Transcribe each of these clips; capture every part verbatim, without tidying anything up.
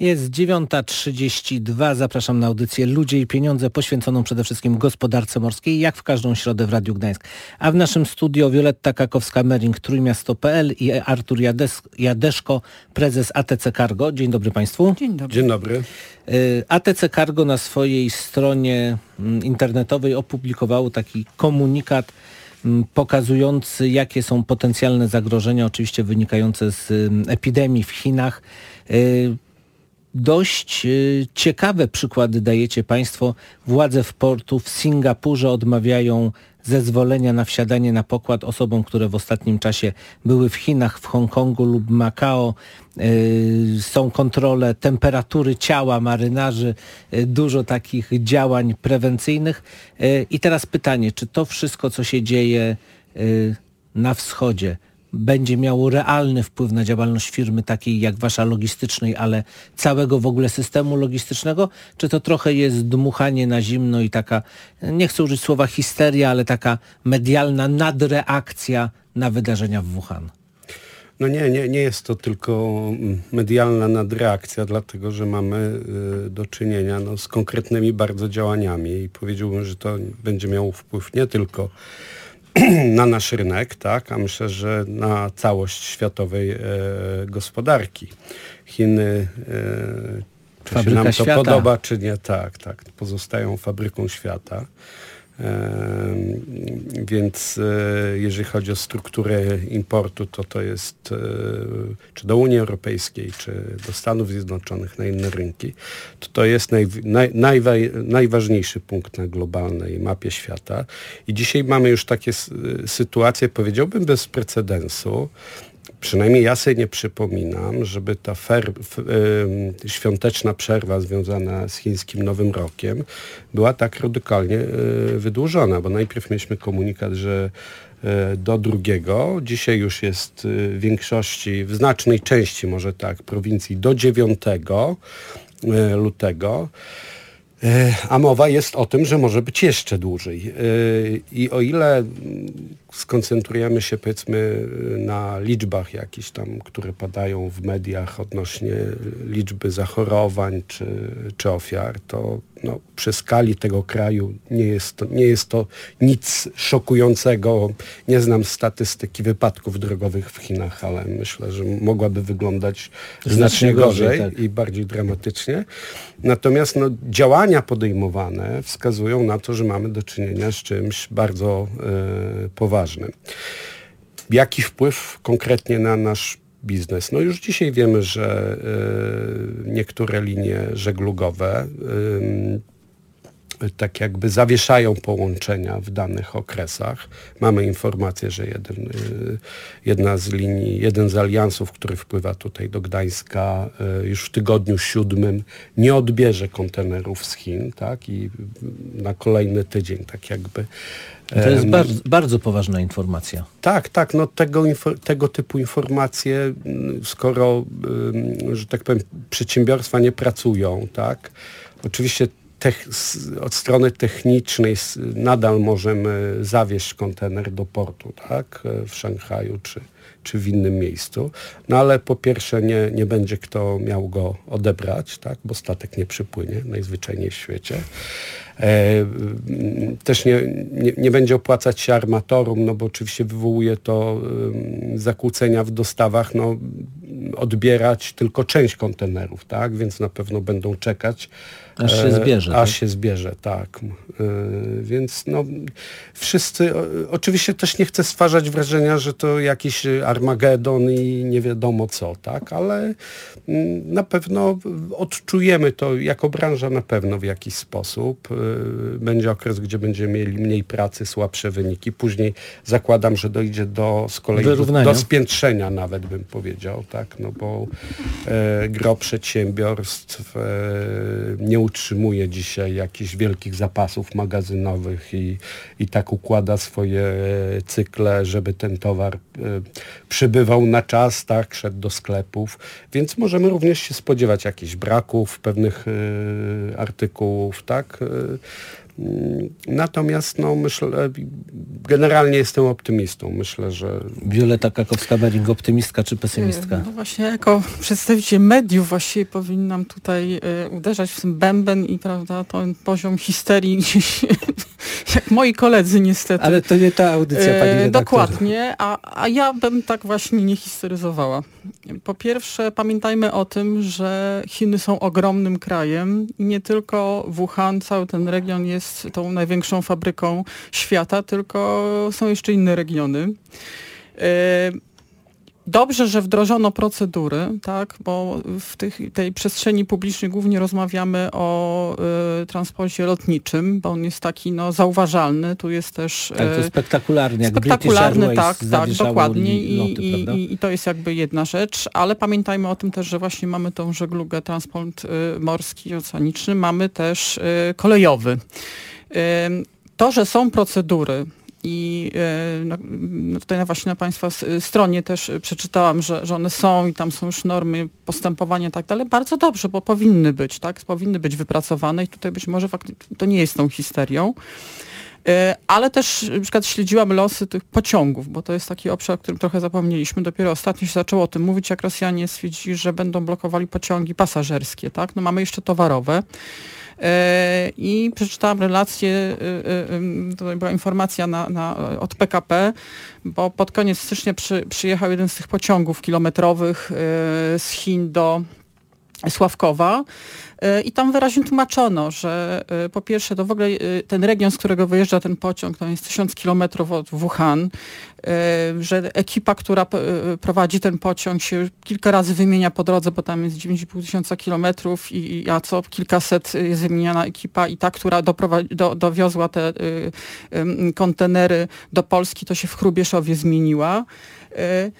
Jest dziewiąta trzydzieści dwa. Zapraszam na audycję Ludzie i Pieniądze poświęconą przede wszystkim gospodarce morskiej, jak w każdą środę w Radiu Gdańsk. A w naszym studio Wioletta Kakowska-Mering, Trójmiasto kropka p l i Artur Jades- Jadeszko, prezes A T C Cargo. Dzień dobry Państwu. Dzień dobry. Dzień dobry. A T C Cargo na swojej stronie internetowej opublikowało taki komunikat pokazujący, jakie są potencjalne zagrożenia, oczywiście wynikające z epidemii w Chinach. Dość ciekawe przykłady dajecie Państwo. Władze w portu w Singapurze odmawiają zezwolenia na wsiadanie na pokład osobom, które w ostatnim czasie były w Chinach, w Hongkongu lub Makao. Są kontrole temperatury ciała marynarzy, dużo takich działań prewencyjnych. I teraz pytanie, czy to wszystko, co się dzieje na wschodzie, będzie miało realny wpływ na działalność firmy takiej jak wasza logistycznej, ale całego w ogóle systemu logistycznego? Czy to trochę jest dmuchanie na zimno i taka, nie chcę użyć słowa histeria, ale taka medialna nadreakcja na wydarzenia w Wuhan? No nie, nie, nie jest to tylko medialna nadreakcja, dlatego że mamy y, do czynienia no, z konkretnymi bardzo działaniami i powiedziałbym, że to będzie miało wpływ nie tylko na nasz rynek, tak, a myślę, że na całość światowej e, gospodarki. Chiny, e, czy Fabryka się nam to świata. podoba, czy nie, tak, tak, pozostają fabryką świata. E, więc e, jeżeli chodzi o strukturę importu, to to jest e, czy do Unii Europejskiej, czy do Stanów Zjednoczonych, na inne rynki, to to jest naj, naj, najwa- najważniejszy punkt na globalnej mapie świata. I dzisiaj mamy już takie s- sytuacje, powiedziałbym, bez precedensu. Przynajmniej ja sobie nie przypominam, żeby ta fer, f, y, świąteczna przerwa związana z chińskim Nowym Rokiem była tak radykalnie y, wydłużona, bo najpierw mieliśmy komunikat, że y, do drugiego, dzisiaj już jest y, w większości, w znacznej części może tak, prowincji do dziewiątego y, lutego. A mowa jest o tym, że może być jeszcze dłużej. I o ile skoncentrujemy się powiedzmy na liczbach jakichś tam, które padają w mediach odnośnie liczby zachorowań czy, czy ofiar, to no, przy skali tego kraju nie jest to, nie jest to nic szokującego. Nie znam statystyki wypadków drogowych w Chinach, ale myślę, że mogłaby wyglądać znacznie, znacznie gorzej, gorzej tak. i bardziej dramatycznie. Natomiast no, działania podejmowane wskazują na to, że mamy do czynienia z czymś bardzo e, poważnym. Jaki wpływ konkretnie na nasz biznes? No już dzisiaj wiemy, że e, niektóre linie żeglugowe e, tak jakby zawieszają połączenia w danych okresach. Mamy informację, że jeden, jedna z linii, jeden z aliansów, który wpływa tutaj do Gdańska, już w tygodniu siódmym nie odbierze kontenerów z Chin, tak? I na kolejny tydzień tak jakby. To jest bardzo, bardzo poważna informacja. Tak, tak. No tego, tego typu informacje, skoro, że tak powiem, przedsiębiorstwa nie pracują, tak? Oczywiście Tech, od strony technicznej nadal możemy zawieźć kontener do portu, tak, w Szanghaju czy, czy w innym miejscu. No ale po pierwsze nie, nie będzie kto miał go odebrać, tak, bo statek nie przypłynie najzwyczajniej w świecie. E, też nie, nie, nie będzie opłacać się armatorom, no bo oczywiście wywołuje to um, zakłócenia w dostawach, no odbierać tylko część kontenerów, tak, więc na pewno będą czekać Aż się zbierze. E, aż tak? się zbierze, tak. E, więc no wszyscy, o, oczywiście też nie chcę stwarzać wrażenia, że to jakiś Armagedon i nie wiadomo co, tak, ale m, na pewno odczujemy to jako branża na pewno w jakiś sposób. E, będzie okres, gdzie będziemy mieli mniej pracy, słabsze wyniki. Później zakładam, że dojdzie do z kolei do, do spiętrzenia nawet bym powiedział, tak, no bo e, gro przedsiębiorstw e, nie utrzymuje dzisiaj jakichś wielkich zapasów magazynowych i, i tak układa swoje cykle, żeby ten towar y, przybywał na czas, tak, szedł do sklepów, więc możemy również się spodziewać jakichś braków pewnych y, artykułów, tak. Y, Natomiast no, myślę, generalnie jestem optymistą. Myślę, że... Wioleta Kakowska-Baring, optymistka czy pesymistka? No właśnie, jako przedstawiciel mediów właściwie powinnam tutaj y, uderzać w ten bęben i prawda, ten poziom histerii gdzieś, jak moi koledzy niestety. Ale to nie ta audycja, pani redaktor. Dokładnie, a, a ja bym tak właśnie nie histeryzowała. Po pierwsze, pamiętajmy o tym, że Chiny są ogromnym krajem i nie tylko Wuhan, cały ten region jest tą największą fabryką świata, tylko są jeszcze inne regiony. Dobrze, że wdrożono procedury, tak, bo w tych, tej przestrzeni publicznej głównie rozmawiamy o y, transporcie lotniczym, bo on jest taki no, zauważalny. Tu jest też... Tak, to spektakularny, jak spektakularny, British Airways tak, tak, dokładnie. Loty, I, i, I to jest jakby jedna rzecz, ale pamiętajmy o tym też, że właśnie mamy tą żeglugę, transport y, morski, oceaniczny, mamy też y, kolejowy. Y, to, że są procedury, i no, tutaj właśnie na Państwa stronie też przeczytałam, że, że one są i tam są już normy postępowania i tak dalej. Bardzo dobrze, bo powinny być, tak? Powinny być wypracowane i tutaj być może faktycznie to nie jest tą histerią. Ale też na przykład śledziłam losy tych pociągów, bo to jest taki obszar, o którym trochę zapomnieliśmy. Dopiero ostatnio się zaczęło o tym mówić, jak Rosjanie stwierdzili, że będą blokowali pociągi pasażerskie, tak? No mamy jeszcze towarowe. I przeczytałam relację, to była informacja na, na, od P K P, bo pod koniec stycznia przy, przyjechał jeden z tych pociągów kilometrowych z Chin do Sławkowa i tam wyraźnie tłumaczono, że po pierwsze to w ogóle ten region, z którego wyjeżdża ten pociąg, to jest tysiąc kilometrów od Wuhan, że ekipa, która prowadzi ten pociąg się kilka razy wymienia po drodze, bo tam jest dziewięć i pół tysiąca kilometrów i a co kilkaset jest wymieniana ekipa i ta, która doprowadzi, do, dowiozła te y, y, kontenery do Polski, to się w Hrubieszowie zmieniła. Y,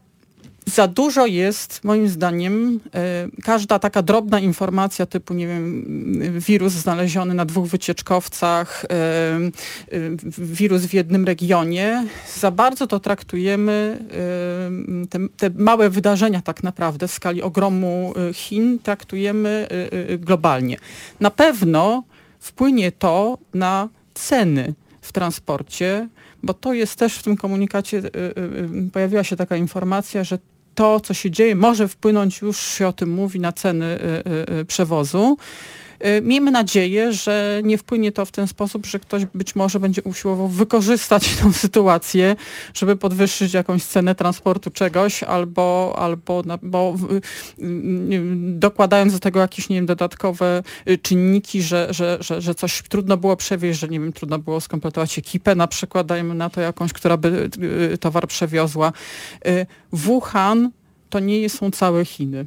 Za dużo jest, moim zdaniem, y, każda taka drobna informacja typu, nie wiem, wirus znaleziony na dwóch wycieczkowcach, y, y, wirus w jednym regionie. Za bardzo to traktujemy, y, te, te małe wydarzenia tak naprawdę w skali ogromu Chin traktujemy y, y, globalnie. Na pewno wpłynie to na ceny w transporcie, bo to jest też w tym komunikacie, y, y, pojawiła się taka informacja, że to, co się dzieje, może wpłynąć, już się o tym mówi, na ceny y, y, przewozu. Y, miejmy nadzieję, że nie wpłynie to w ten sposób, że ktoś być może będzie usiłował wykorzystać tę sytuację, żeby podwyższyć jakąś cenę transportu czegoś, albo, albo bo, y, y, dokładając do tego jakieś, nie wiem, dodatkowe czynniki, że, że, że, że coś trudno było przewieźć, że nie wiem, trudno było skompletować ekipę, na przykład dajmy na to jakąś, która by y, towar przewiozła. Y, Wuhan to nie są całe Chiny.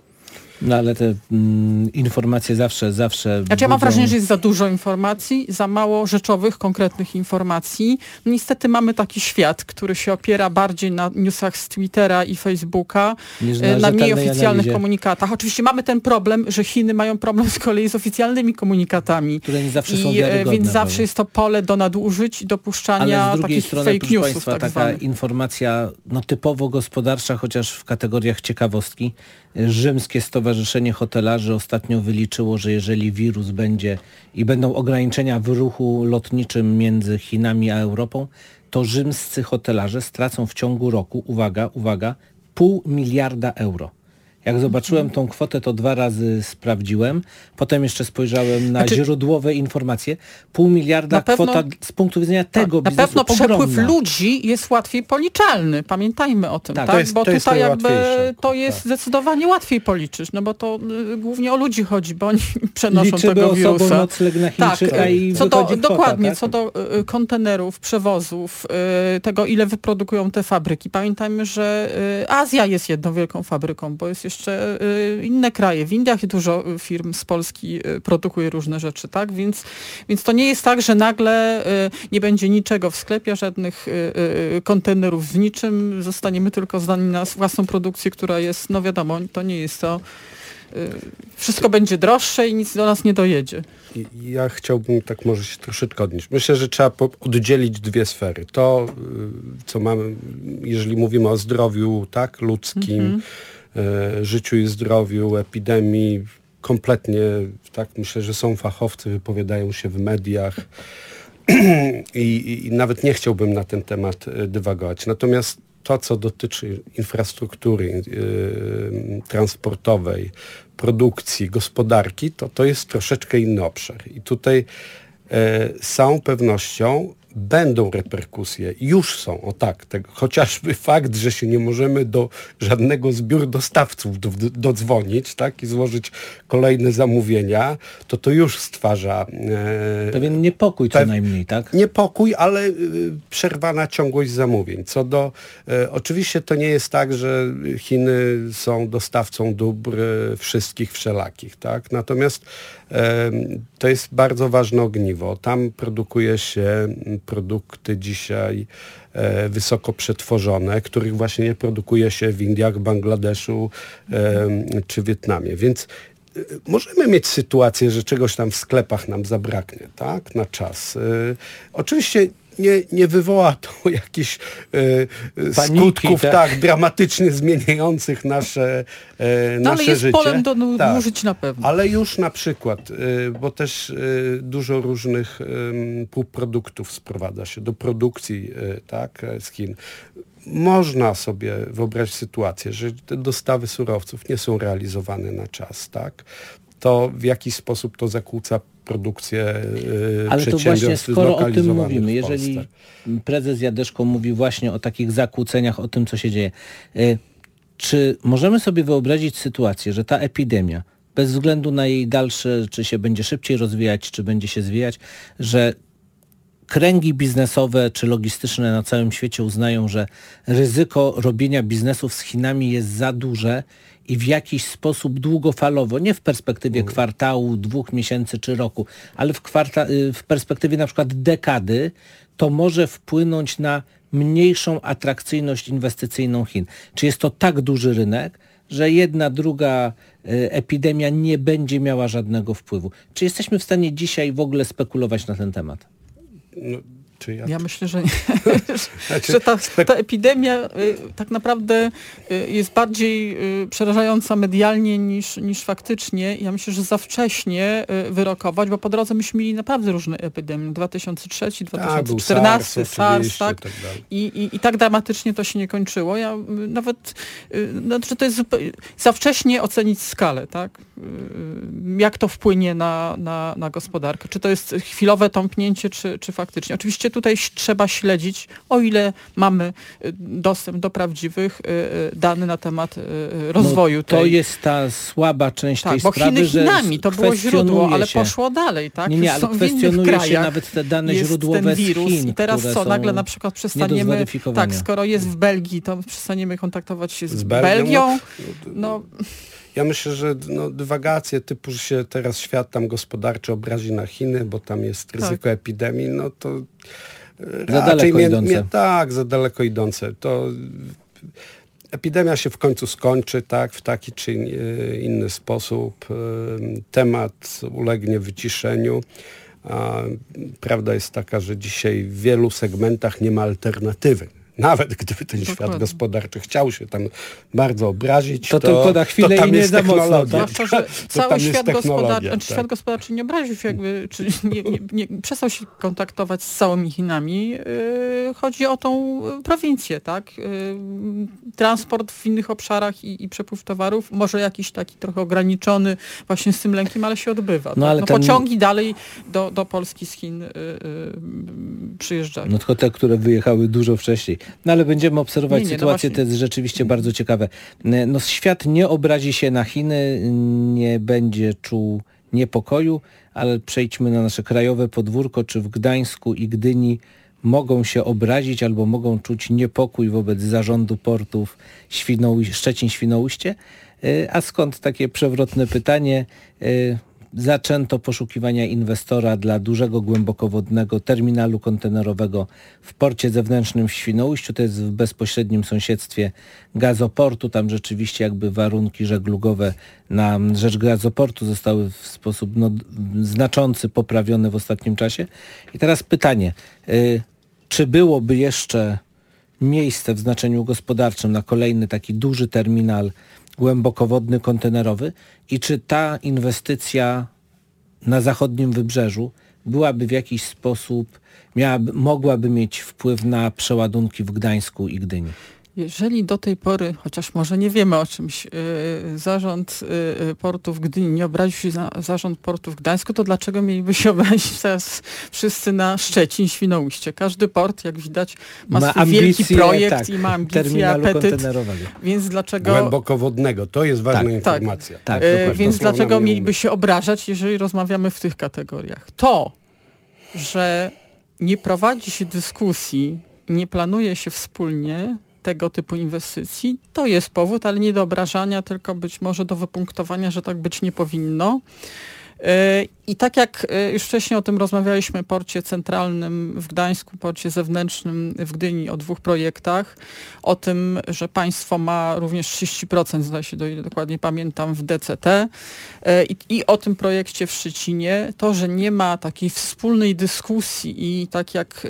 No ale te mm, informacje zawsze, zawsze... Znaczy ja mam wrażenie, że jest za dużo informacji, za mało rzeczowych, konkretnych informacji. No, niestety mamy taki świat, który się opiera bardziej na newsach z Twittera i Facebooka, na, na mniej oficjalnych analizie. komunikatach. Oczywiście mamy ten problem, że Chiny mają problem z kolei z oficjalnymi komunikatami. Które nie zawsze są I, wiarygodne. Więc zawsze jest to pole do nadużyć i dopuszczania ale z drugiej takich strony, fake proszę newsów. Państwa, tak taka zwanych. informacja no, typowo gospodarcza, chociaż w kategoriach ciekawostki. Rzymskie Stowarzyszenie Hotelarzy ostatnio wyliczyło, że jeżeli wirus będzie i będą ograniczenia w ruchu lotniczym między Chinami a Europą, to rzymscy hotelarze stracą w ciągu roku, uwaga, uwaga, pół miliarda euro. Jak zobaczyłem tą kwotę, to dwa razy sprawdziłem. Potem jeszcze spojrzałem na znaczy, źródłowe informacje. Pół miliarda pewno, kwota z punktu widzenia tego tak, biznesu na pewno ogromna. przepływ ludzi jest łatwiej policzalny. Pamiętajmy o tym, tak? tak? To jest, bo to jest tutaj jakby to jest tak. zdecydowanie łatwiej policzyć, no bo to y, głównie o ludzi chodzi, bo oni przenoszą Liczymy tego wirusa. Osobą nocleg na Chińczyka tak, i co do, kwota, dokładnie, tak? co do y, kontenerów, przewozów, y, tego ile wyprodukują te fabryki. Pamiętajmy, że y, Azja jest jedną wielką fabryką, bo jest jeszcze y, inne kraje. W Indiach dużo firm z Polski produkuje różne rzeczy, tak? Więc, więc to nie jest tak, że nagle nie będzie niczego w sklepie, żadnych kontenerów z niczym. Zostaniemy tylko zdani na własną produkcję, która jest, no wiadomo, to nie jest to... Wszystko będzie droższe i nic do nas nie dojedzie. Ja chciałbym tak może się troszeczkę odnieść. Myślę, że trzeba oddzielić dwie sfery. To, co mamy, jeżeli mówimy o zdrowiu, tak, ludzkim, mm-hmm. życiu i zdrowiu, epidemii, kompletnie, tak, myślę, że są fachowcy, wypowiadają się w mediach i, i nawet nie chciałbym na ten temat dywagować. Natomiast to, co dotyczy infrastruktury yy, transportowej, produkcji, gospodarki, to to jest troszeczkę inny obszar. I tutaj yy, z całą pewnością będą reperkusje, już są, o tak, tego, chociażby fakt, że się nie możemy do żadnego z biur dostawców do, do, dodzwonić, tak, i złożyć kolejne zamówienia, to to już stwarza... E, Pewien niepokój co najmniej, tak? Niepokój, ale e, przerwana ciągłość zamówień. Co do... E, oczywiście to nie jest tak, że Chiny są dostawcą dóbr e, wszystkich wszelakich, tak, natomiast e, to jest bardzo ważne ogniwo. Tam produkuje się produkty dzisiaj e, wysoko przetworzone, których właśnie nie produkuje się w Indiach, Bangladeszu e, czy Wietnamie. Więc e, możemy mieć sytuację, że czegoś tam w sklepach nam zabraknie, tak, na czas. E, oczywiście nie, nie wywoła to jakichś e, Paniki, skutków tak? tak dramatycznie zmieniających nasze, e, no, nasze ale jest życie. polem do nadużyć tak. na pewno. Ale już na przykład, e, bo też e, dużo różnych e, półproduktów sprowadza się do produkcji e, tak, z Chin. Można sobie wyobrazić sytuację, że te dostawy surowców nie są realizowane na czas, tak? To w jakiś sposób to zakłóca produkcję yy, Ale to właśnie skoro o tym mówimy, w jeżeli prezes Jadeszko mówi właśnie o takich zakłóceniach, o tym, co się dzieje, yy, czy możemy sobie wyobrazić sytuację, że ta epidemia, bez względu na jej dalsze, czy się będzie szybciej rozwijać, czy będzie się zwijać, że kręgi biznesowe czy logistyczne na całym świecie uznają, że ryzyko robienia biznesów z Chinami jest za duże i w jakiś sposób długofalowo, nie w perspektywie mm. kwartału, dwóch miesięcy czy roku, ale w, kwarta- w perspektywie na przykład dekady, to może wpłynąć na mniejszą atrakcyjność inwestycyjną Chin. Czy jest to tak duży rynek, że jedna, druga epidemia nie będzie miała żadnego wpływu? Czy jesteśmy w stanie dzisiaj w ogóle spekulować na ten temat? No, czy ja... ja myślę, że, że ta, ta epidemia y, tak naprawdę y, jest bardziej y, przerażająca medialnie niż, niż faktycznie. Ja myślę, że za wcześnie y, wyrokować, bo po drodze myśmy mieli naprawdę różne epidemie. dwa tysiące trzeci, dwa tysiące czternasty, SARS, SARS, tak? tak I, i, I tak dramatycznie to się nie kończyło. Ja y, nawet, y, no, że to jest zupełnie, za wcześnie ocenić skalę, tak? Y, jak to wpłynie na, na, na gospodarkę. Czy to jest chwilowe tąpnięcie, czy, czy faktycznie. Oczywiście tutaj trzeba śledzić, o ile mamy dostęp do prawdziwych danych na temat rozwoju. No, to tej... jest ta słaba część tak, tej bo sprawy, Chiny że Chinami, to było źródło, ale się. poszło dalej. Tak? Nie, nie, ale kwestionuje się nawet te dane źródłowe ten wirus, z Chin, i teraz co, nagle na przykład przestaniemy, tak, skoro jest w Belgii, to przestaniemy kontaktować się z, z Belgią. Belgią no... Ja myślę, że no, dywagacje typu, że się teraz świat tam gospodarczy obrazi na Chiny, bo tam jest ryzyko tak. epidemii, no to za daleko mnie, idące. Mnie, tak, za daleko idące. To epidemia się w końcu skończy, tak, w taki czy inny sposób. Temat ulegnie wyciszeniu. A prawda jest taka, że dzisiaj w wielu segmentach nie ma alternatywy. Nawet gdyby ten Dokładnie. świat gospodarczy chciał się tam bardzo obrazić, to, to tylko na chwilę to tam i nie jest za mocno. Zwłaszcza, że cały świat gospodarczy, tak. świat gospodarczy nie obraził się jakby, czy nie, nie, nie, przestał się kontaktować z całymi Chinami. Yy, chodzi o tą prowincję, tak? Yy, transport w innych obszarach i, i przepływ towarów, może jakiś taki trochę ograniczony właśnie z tym lękiem, ale się odbywa. No, tak? ale no, ten... Pociągi dalej do, do Polski z Chin yy, yy, przyjeżdżają. No tylko te, które wyjechały dużo wcześniej. No ale będziemy obserwować nie, nie, sytuację, no to jest rzeczywiście bardzo ciekawe. No świat nie obrazi się na Chiny, nie będzie czuł niepokoju, ale przejdźmy na nasze krajowe podwórko, czy w Gdańsku i Gdyni mogą się obrazić albo mogą czuć niepokój wobec zarządu portów Świnoujście, Szczecin-Świnoujście. A skąd takie przewrotne pytanie? Zaczęto poszukiwania inwestora dla dużego głębokowodnego terminalu kontenerowego w porcie zewnętrznym w Świnoujściu. To jest w bezpośrednim sąsiedztwie gazoportu. Tam rzeczywiście jakby warunki żeglugowe na rzecz gazoportu zostały w sposób no, znaczący poprawione w ostatnim czasie. I teraz pytanie, y, czy byłoby jeszcze miejsce w znaczeniu gospodarczym na kolejny taki duży terminal głębokowodny kontenerowy i czy ta inwestycja na zachodnim wybrzeżu byłaby w jakiś sposób, miałaby, mogłaby mieć wpływ na przeładunki w Gdańsku i Gdyni? Jeżeli do tej pory, chociaż może nie wiemy o czymś, yy, zarząd yy, portu w Gdyni nie obraził się na zarząd portu w Gdańsku, to dlaczego mieliby się obrazić teraz wszyscy na Szczecin, Świnoujście? Każdy port, jak widać, ma, ma swój ambicje, wielki projekt tak, i ma ambicje, apetyt. Więc dlaczego... Głębokowodnego, to jest ważna tak, informacja. Tak, tak, yy, więc dlaczego mieliby się obrażać, jeżeli rozmawiamy w tych kategoriach? To, że nie prowadzi się dyskusji, nie planuje się wspólnie tego typu inwestycji, to jest powód, ale nie do obrażania, tylko być może do wypunktowania, że tak być nie powinno. I tak jak już wcześniej o tym rozmawialiśmy, porcie centralnym w Gdańsku, porcie zewnętrznym w Gdyni, o dwóch projektach, o tym, że państwo ma również trzydzieści procent, zdaje się, do ile dokładnie pamiętam, w D C T i, i o tym projekcie w Szczecinie, to, że nie ma takiej wspólnej dyskusji i tak jak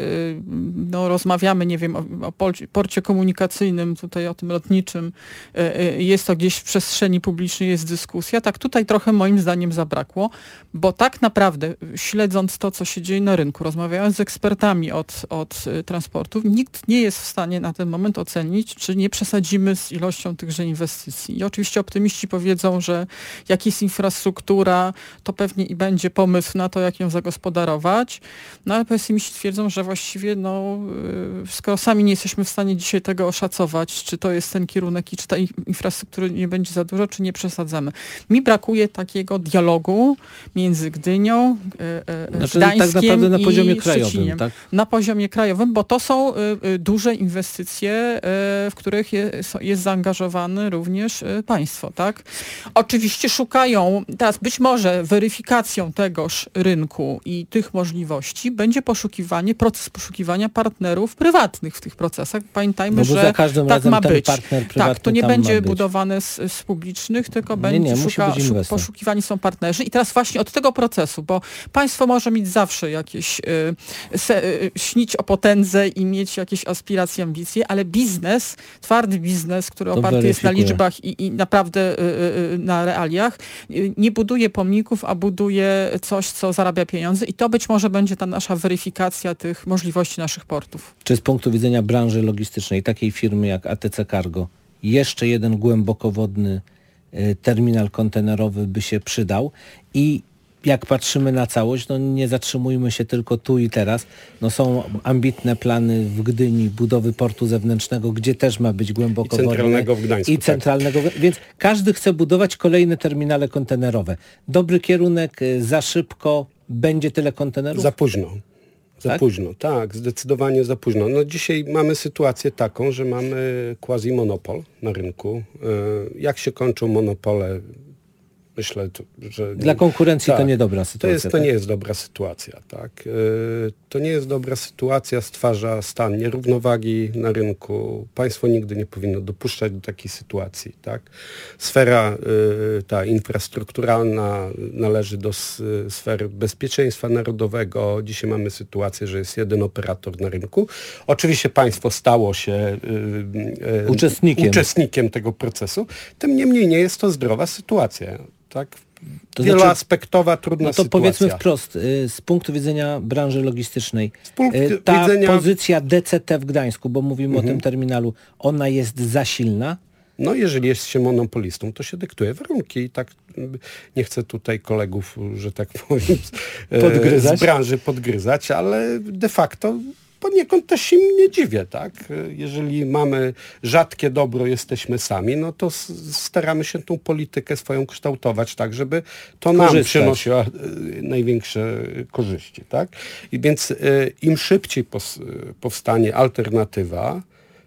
no, rozmawiamy, nie wiem, o, o porcie komunikacyjnym, tutaj o tym lotniczym, jest to gdzieś w przestrzeni publicznej, jest dyskusja, tak tutaj trochę moim zdaniem zabrakło. Bo tak naprawdę, śledząc to, co się dzieje na rynku, rozmawiając z ekspertami od, od transportów, nikt nie jest w stanie na ten moment ocenić, czy nie przesadzimy z ilością tychże inwestycji. I oczywiście optymiści powiedzą, że jak jest infrastruktura, to pewnie i będzie pomysł na to, jak ją zagospodarować. No ale pesymiści twierdzą, że właściwie no, skoro sami nie jesteśmy w stanie dzisiaj tego oszacować, czy to jest ten kierunek i czy ta infrastruktury nie będzie za dużo, czy nie przesadzamy. Mi brakuje takiego dialogu między Gdynią, e, znaczy, Gdańskiem tak naprawdę na poziomie i krajowym, tak? Na poziomie krajowym, bo to są y, duże inwestycje, y, w których je, jest zaangażowane również y, państwo, tak? Oczywiście szukają, teraz być może weryfikacją tegoż rynku i tych możliwości będzie poszukiwanie, proces poszukiwania partnerów prywatnych w tych procesach. Pamiętajmy, no że za każdym tak razem ma ten być. Partner prywatny tak, to nie tam będzie budowane z, z publicznych, tylko nie, będzie nie, szuka, szuk, poszukiwani są partnerzy. I teraz właśnie od tego procesu, bo państwo może mieć zawsze jakieś, y, se, y, śnić o potędze i mieć jakieś aspiracje, ambicje, ale biznes, twardy biznes, który to oparty jest na liczbach i, i naprawdę y, y, na realiach, y, nie buduje pomników, a buduje coś, co zarabia pieniądze i to być może będzie ta nasza weryfikacja tych możliwości naszych portów. Czy z punktu widzenia branży logistycznej, takiej firmy jak A T C Cargo, jeszcze jeden głębokowodny y, terminal kontenerowy by się przydał i jak patrzymy na całość, no nie zatrzymujmy się tylko tu i teraz. No są ambitne plany w Gdyni budowy portu zewnętrznego, gdzie też ma być głębokowodny. I centralnego w Gdańsku. I centralnego, tak. Więc każdy chce budować kolejne terminale kontenerowe. Dobry kierunek, za szybko, będzie tyle kontenerów? Za późno. Za tak? późno, tak, zdecydowanie za późno. No dzisiaj mamy sytuację taką, że mamy quasi-monopol na rynku. Jak się kończą monopole? Myślę, że... Dla konkurencji tak, to niedobra sytuacja. To, jest, to tak? nie jest dobra sytuacja, tak. Yy, to nie jest dobra sytuacja, stwarza stan nierównowagi na rynku. Państwo nigdy nie powinno dopuszczać do takiej sytuacji, tak. Sfera yy, ta infrastrukturalna należy do s, sfery bezpieczeństwa narodowego. Dzisiaj mamy sytuację, że jest jeden operator na rynku. Oczywiście państwo stało się yy, yy, uczestnikiem. uczestnikiem tego procesu. Tym niemniej nie jest to zdrowa sytuacja. Tak, to wieloaspektowa, znaczy, trudna no to sytuacja. Powiedzmy wprost, z punktu widzenia branży logistycznej, z punktu ta widzenia... pozycja D C T w Gdańsku, bo mówimy mhm. o tym terminalu, ona jest za silna? No jeżeli jest się monopolistą, to się dyktuje warunki i tak nie chcę tutaj kolegów, że tak powiem, podgryzać. z branży podgryzać, ale de facto poniekąd też się nie dziwię, tak? Jeżeli mamy rzadkie dobro, jesteśmy sami, no to staramy się tą politykę swoją kształtować tak, żeby to nam Korzystać. przynosiło największe korzyści, tak? I więc im szybciej powstanie alternatywa,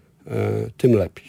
tym lepiej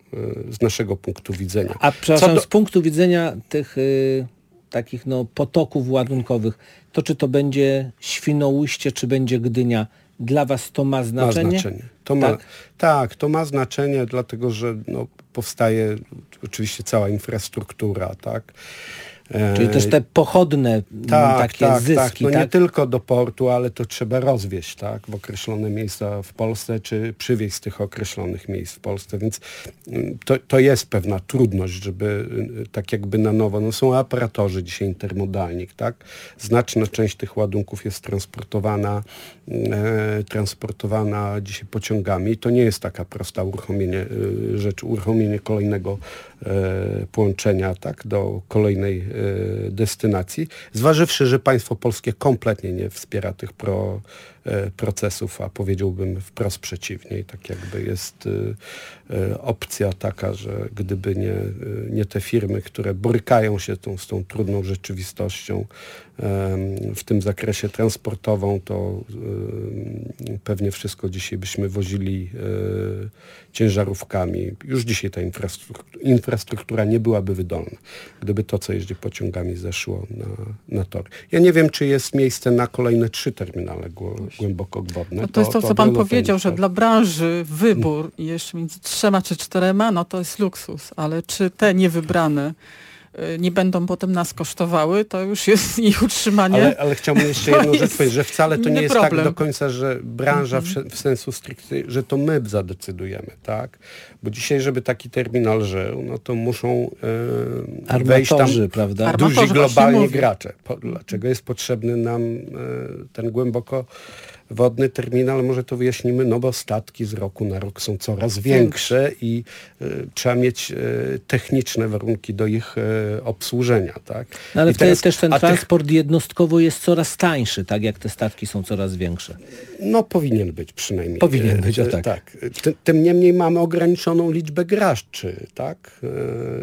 z naszego punktu widzenia. A przepraszam, do... z punktu widzenia tych y, takich no, potoków ładunkowych, to czy to będzie Świnoujście, czy będzie Gdynia, dla was to ma znaczenie? Ma znaczenie. To ma, tak? tak, to ma znaczenie, dlatego że no, powstaje oczywiście cała infrastruktura, tak? Czyli też te pochodne tak, takie tak, zyski, tak. No tak? nie tylko do portu, ale to trzeba rozwieźć, tak, w określone miejsca w Polsce, czy przywieźć z tych określonych miejsc w Polsce, więc to, to jest pewna trudność, żeby tak jakby na nowo, no są operatorzy dzisiaj intermodalnik, tak, znaczna część tych ładunków jest transportowana, e, transportowana dzisiaj pociągami. To nie jest taka prosta uruchomienie, e, rzecz, uruchomienie kolejnego e, połączenia, tak, do kolejnej e, destynacji, zważywszy, że państwo polskie kompletnie nie wspiera tych pro, e, procesów, a powiedziałbym wprost przeciwnie. I tak jakby jest e, e, opcja taka, że gdyby nie, e, nie te firmy, które borykają się tą, z tą trudną rzeczywistością e, w tym zakresie transportową, to e, pewnie wszystko dzisiaj byśmy wozili e, ciężarówkami. Już dzisiaj ta infrastruktura, infrastruktura nie byłaby wydolna, gdyby to, co jeździ pociągami, zeszło na, na tor. Ja nie wiem, czy jest miejsce na kolejne trzy terminale głębokowodne. No to jest to, to co pan wielu powiedział, że tak. dla branży wybór i jeszcze między trzema czy czterema, no to jest luksus, ale czy te niewybrane nie będą potem nas kosztowały, to już jest ich utrzymanie. Ale, ale chciałbym jeszcze jedną rzecz powiedzieć, że wcale to nie jest problem. tak do końca, że branża Mhm. w, w sensu stricte, że to my zadecydujemy, tak? Bo dzisiaj, żeby taki terminal żył, no to muszą e, wejść tam Armatorzy, prawda? Armatorzy duzi właśnie globalni mówię. gracze. Po, dlaczego jest potrzebny nam e, ten głęboko wodny terminal? Może to wyjaśnimy, no bo statki z roku na rok są coraz większe i e, trzeba mieć e, techniczne warunki do ich e, obsłużenia, tak? No ale I wtedy teraz- też ten a tych- transport jednostkowo jest coraz tańszy, tak jak te statki są coraz większe. No powinien być przynajmniej. Powinien być, o E, tak. tak. Ty, tym niemniej mamy ograniczoną liczbę graczy, tak? E,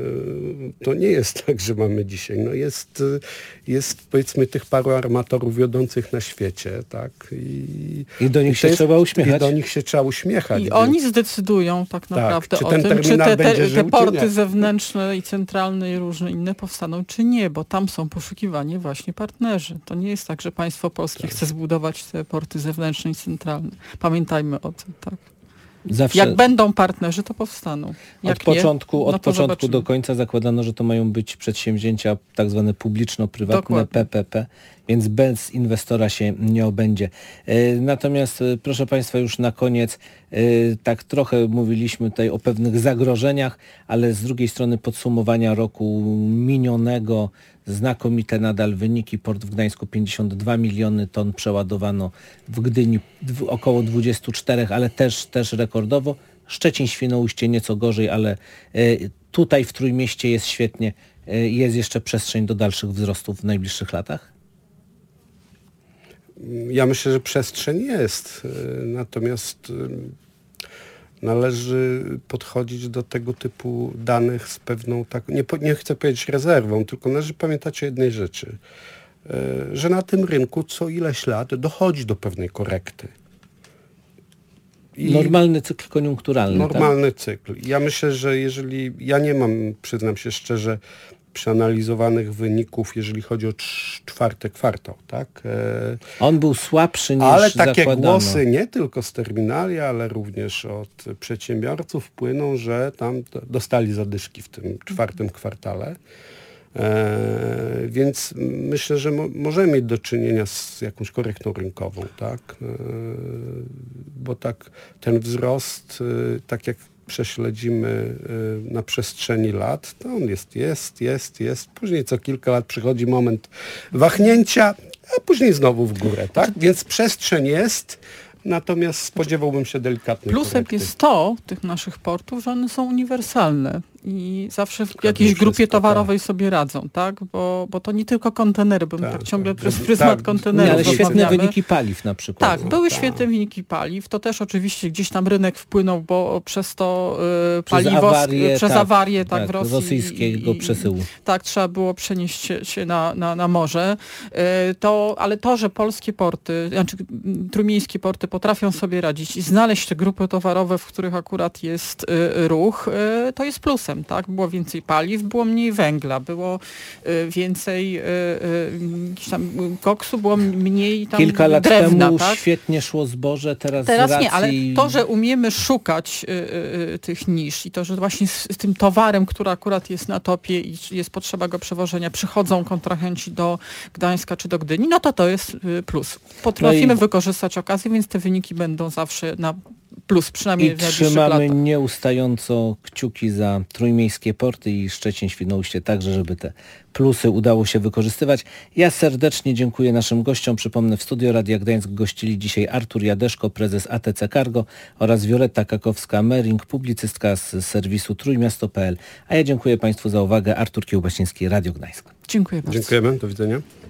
To nie jest tak, że mamy dzisiaj. No jest, jest powiedzmy tych paru armatorów wiodących na świecie, tak? I, I do nich to się jest- trzeba uśmiechać. I do nich się trzeba uśmiechać. I więc- oni zdecydują tak naprawdę czy o ten tym, czy terminal te, te, będzie te żył, czy porty nie. zewnętrzne i centralne i różne inne powstaną, czy nie, bo tam są poszukiwani właśnie partnerzy. To nie jest tak, że państwo polskie Tak. chce zbudować te porty zewnętrzne i centralne. Pamiętajmy o tym, tak. Zawsze Jak będą partnerzy, to powstaną. Jak od początku, nie, od no to początku zobaczymy. do końca zakładano, że to mają być przedsięwzięcia tak zwane publiczno-prywatne, Dokładnie. P P P, więc bez inwestora się nie obędzie. E, Natomiast, e, proszę Państwa, już na koniec, e, tak trochę mówiliśmy tutaj o pewnych zagrożeniach, ale z drugiej strony podsumowania roku minionego, znakomite nadal wyniki. Port w Gdańsku pięćdziesiąt dwa miliony ton przeładowano, w Gdyni dw- około dwadzieścia cztery, ale też, też rekordowo. Szczecin, Świnoujście nieco gorzej, ale e, tutaj w Trójmieście jest świetnie. E, Jest jeszcze przestrzeń do dalszych wzrostów w najbliższych latach? Ja myślę, że przestrzeń jest. e, Natomiast e, należy podchodzić do tego typu danych z pewną taką, nie, po- nie chcę powiedzieć rezerwą, tylko należy pamiętać o jednej rzeczy, e, że na tym rynku co ileś lat dochodzi do pewnej korekty. I Normalny cykl koniunkturalny. Tak? normalny cykl. Ja myślę, że jeżeli, ja nie mam, przyznam się szczerze, przeanalizowanych wyników, jeżeli chodzi o trz- czwarty kwartał, tak? E, On był słabszy niż Ale takie zakładano. głosy nie tylko z terminali, ale również od przedsiębiorców płyną, że tam to- dostali zadyszki w tym czwartym kwartale. E, więc myślę, że mo- możemy mieć do czynienia z jakąś korektą rynkową, tak? E, bo tak ten wzrost, e, tak jak prześledzimy e, na przestrzeni lat, to on jest, jest, jest, jest. Później co kilka lat przychodzi moment wahnięcia, a później znowu w górę, tak? Więc przestrzeń jest, natomiast spodziewałbym się delikatnej Plusem korekty. jest to tych naszych portów, że one są uniwersalne i zawsze w Zgadza jakiejś się grupie wszystko, towarowej sobie radzą, tak? Bo, bo to nie tylko kontenery, bo my Tak, tak ciągle tak. przez Tak, pryzmat Nie, kontenerów ale świetne rozmawiamy. wyniki paliw na przykład. Tak, były tak. świetne wyniki paliw. To też oczywiście gdzieś tam rynek wpłynął, bo przez to y, Przez paliwo, awarię, przez tak, awarię tak, tak, w Rosji. rosyjskiego i- i- przesyłu. Tak, trzeba było przenieść się, się na, na, na morze. Y, to, ale to, że polskie porty, znaczy m, trójmiejskie porty potrafią sobie radzić i znaleźć te grupy towarowe, w których akurat jest y, ruch, y, to jest plusem. plusem, tak? Było więcej paliw, było mniej węgla, było y, więcej y, y, tam koksu, było mniej tam Kilka lat drewna, temu tak? świetnie szło zboże, teraz, Teraz z racji... nie, ale to, że umiemy szukać y, y, tych nisz i to, że właśnie z, z tym towarem, który akurat jest na topie i jest potrzeba go przewożenia, przychodzą kontrahenci do Gdańska czy do Gdyni, no to to jest y, plus. Potrafimy no i... wykorzystać okazję, więc te wyniki będą zawsze na plus, przynajmniej I w najbliższych trzymamy latach. nieustająco kciuki za trójmiejskie porty i Szczecin-Świnoujście także, żeby te plusy udało się wykorzystywać. Ja serdecznie dziękuję naszym gościom. Przypomnę, w studio Radia Gdańsk gościli dzisiaj Artur Jadeszko, prezes A T C Cargo oraz Wioletta Kakowska-Mering, publicystka z serwisu trójmiasto kropka p l. A ja dziękuję Państwu za uwagę. Artur Kiełbasiński, Radio Gdańsk. Dziękuję bardzo. Dziękujemy, do widzenia.